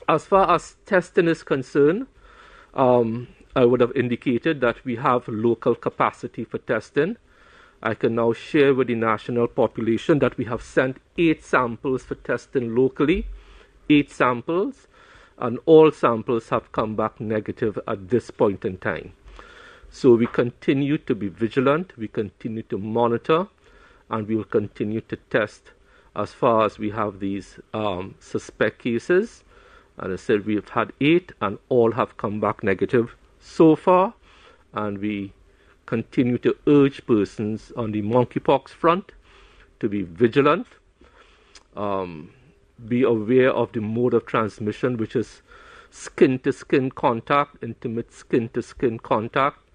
As far as testing is concerned, I would have indicated that we have local capacity for testing. I can now share with the national population that we have sent 8 samples for testing locally, 8 samples, and all samples have come back negative at this point in time. So we continue to be vigilant, we continue to monitor, and we will continue to test as far as we have these suspect cases. And I said we have had 8 and all have come back negative so far, and we continue to urge persons on the monkeypox front to be vigilant, be aware of the mode of transmission, which is skin-to-skin contact, intimate skin-to-skin contact,